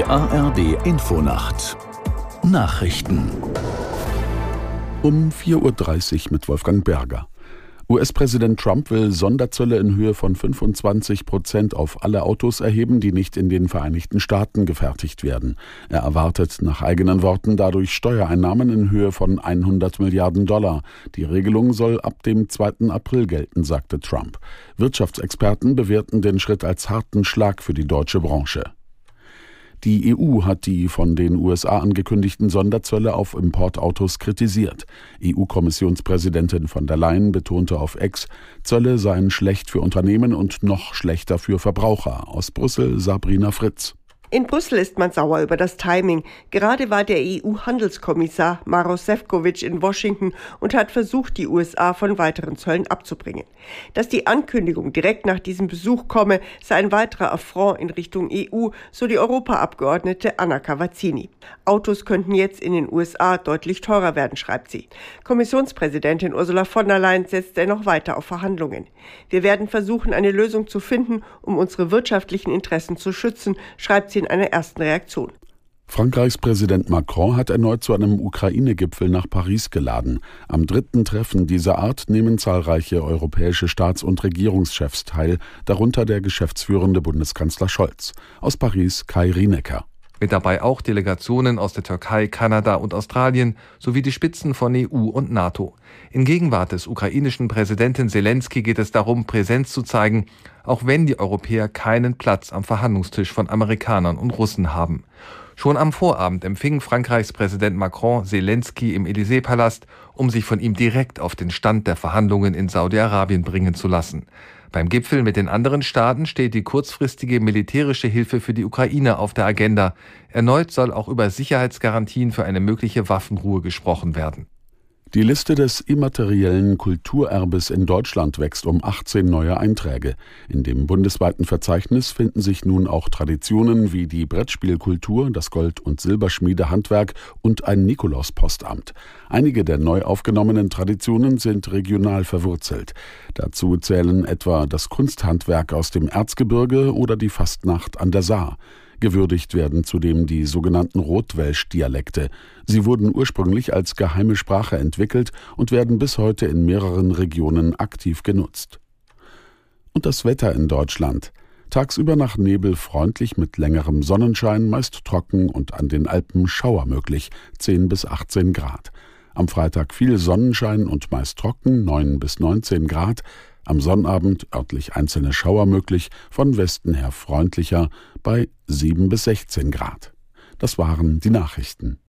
Die ARD Infonacht Nachrichten um 4:30 Uhr mit Wolfgang Berger. US-Präsident Trump will Sonderzölle in Höhe von 25% auf alle Autos erheben, die nicht in den Vereinigten Staaten gefertigt werden. Er erwartet nach eigenen Worten dadurch Steuereinnahmen in Höhe von $100 Milliarden. Die Regelung soll ab dem 2. April gelten, sagte Trump. Wirtschaftsexperten bewerten den Schritt als harten Schlag für die deutsche Branche. Die EU hat die von den USA angekündigten Sonderzölle auf Importautos kritisiert. EU-Kommissionspräsidentin von der Leyen betonte auf X, Zölle seien schlecht für Unternehmen und noch schlechter für Verbraucher. Aus Brüssel Sabrina Fritz. In Brüssel ist man sauer über das Timing. Gerade war der EU-Handelskommissar Maroš Šefčovič in Washington und hat versucht, die USA von weiteren Zöllen abzubringen. Dass die Ankündigung direkt nach diesem Besuch komme, sei ein weiterer Affront in Richtung EU, so die Europaabgeordnete Anna Cavazzini. Autos könnten jetzt in den USA deutlich teurer werden, schreibt sie. Kommissionspräsidentin Ursula von der Leyen setzt dennoch weiter auf Verhandlungen. Wir werden versuchen, eine Lösung zu finden, um unsere wirtschaftlichen Interessen zu schützen, schreibt sie in einer ersten Reaktion. Frankreichs Präsident Macron hat erneut zu einem Ukraine-Gipfel nach Paris geladen. Am 3. Treffen dieser Art nehmen zahlreiche europäische Staats- und Regierungschefs teil, darunter der geschäftsführende Bundeskanzler Scholz. Aus Paris Kai Rienecker. Mit dabei auch Delegationen aus der Türkei, Kanada und Australien sowie die Spitzen von EU und NATO. In Gegenwart des ukrainischen Präsidenten Selenskyj geht es darum, Präsenz zu zeigen, auch wenn die Europäer keinen Platz am Verhandlungstisch von Amerikanern und Russen haben. Schon am Vorabend empfing Frankreichs Präsident Macron Selenskyj im Élysée-Palast, um sich von ihm direkt auf den Stand der Verhandlungen in Saudi-Arabien bringen zu lassen. Beim Gipfel mit den anderen Staaten steht die kurzfristige militärische Hilfe für die Ukraine auf der Agenda. Erneut soll auch über Sicherheitsgarantien für eine mögliche Waffenruhe gesprochen werden. Die Liste des immateriellen Kulturerbes in Deutschland wächst um 18 neue Einträge. In dem bundesweiten Verzeichnis finden sich nun auch Traditionen wie die Brettspielkultur, das Gold- und Silberschmiedehandwerk und ein Nikolauspostamt. Einige der neu aufgenommenen Traditionen sind regional verwurzelt. Dazu zählen etwa das Kunsthandwerk aus dem Erzgebirge oder die Fastnacht an der Saar. Gewürdigt werden zudem die sogenannten Rotwelsch-Dialekte. Sie wurden ursprünglich als geheime Sprache entwickelt und werden bis heute in mehreren Regionen aktiv genutzt. Und das Wetter in Deutschland. Tagsüber nach Nebel freundlich mit längerem Sonnenschein, meist trocken und an den Alpen Schauer möglich, 10 bis 18 Grad. Am Freitag viel Sonnenschein und meist trocken, 9 bis 19 Grad. Am Sonnabend örtlich einzelne Schauer möglich, von Westen her freundlicher bei 7 bis 16 Grad. Das waren die Nachrichten.